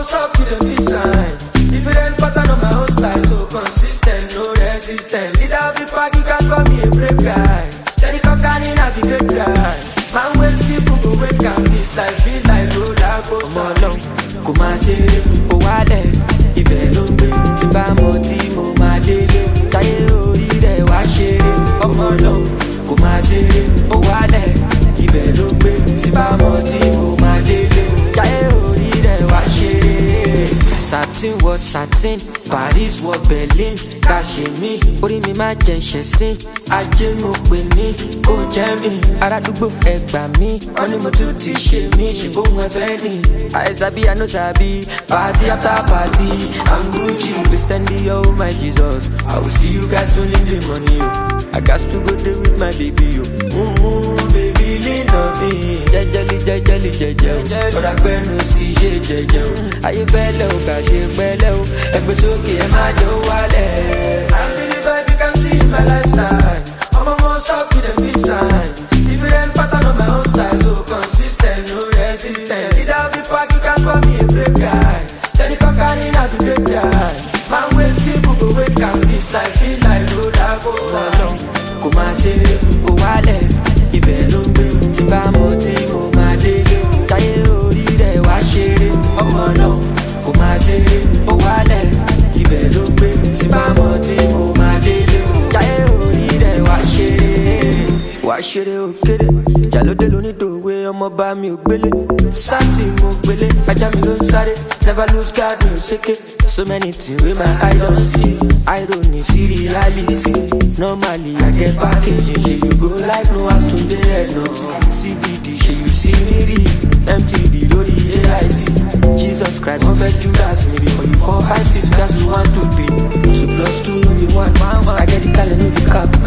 what's up with the sign? Different pattern on my own style, so consistent, no resistance. Either I'll be packed, you can call me a brave guy. Steady cocaine, I'll be great guy. Man, when sleep, go wake up, this life be like roller coaster. Come along, come and say, oh, wale, ibẹ̀ ló ń gbé. Tí bá mọ̀ tí mo máa délé, táyé orí rẹ̀ wá ṣeré. Ọmọ náà, kò máa ṣeré, oh, wale, ibẹ̀ ló ń gbé. Tí bá mọ̀ tí mo máa délé, táyé orí rẹ̀ wá ṣeré. Satin was satin, Paris was Berlin. Kàṣe mi, orí mi máa jẹ ṣẹ̀sín. Ajé mo pè ní kò jẹ́ mi. Arádúgbò ẹ gbà mí, wọ́n ní mo tún ti ṣe mí. Ṣèbóhun ẹ fẹ́ ni. I sabi, I no sabi. Party after party, I'm Gucci. Christian Dior, my Jesus. I will see you guys soon in the money. I got to go there with my baby. Baby, lean on me. Jẹ́jẹ́lì, jẹ́jẹ́lì, jẹ́jẹ́. Ọ̀rọ̀ àgbẹ̀nu sì ṣe jẹ́jẹ́. Ayé fẹ́lẹ́ o, kà ṣe pẹ́lẹ́ o. Ẹgbẹ́ sókè ẹ má jẹ́ ó wálẹ̀. I'm really vibe, you can see my lifestyle. I'm almost up with a sign. Different pattern on my own style, so consistent, no resistance. Either I'll be packed, you can call me a brave guy. Steady cocaine, I'll be great guy. Man, when sleep, go wake up, this life be like roller coaster. Kò máa ṣe ó wálẹ̀, ibẹ̀ ló ń gbé. Tí bá mọ̀ tí mo máa délé, táyé orí rẹ̀ wá ṣeré. Ọmọ náà, kò máa ṣe ó wálẹ̀, ibẹ̀ ló ń gbé. Tí bá mọ̀ tí mo máa délé, táyé orí rẹ̀ wá ṣeré. Wá ṣeré òkèlè, ìjà ló dé lónídòwe, ọmọ bá mi ò gbélé. Sáàtì mo gbélé, ajá mi ló ń sáré. Never lose guard, mi ò ṣéké. So many things with my eye don't see. Irony, see reality. Normally I get packaging. She you go like no ass to the head no. CBD, she you see me read. MTV, Lodi, AIT. Jesus Christ, one fed Judas. Maybe for you 4, 5, 6, class 2, 1, 2, 3. 2 plus 2, no be 1. I get the talent, no be cap.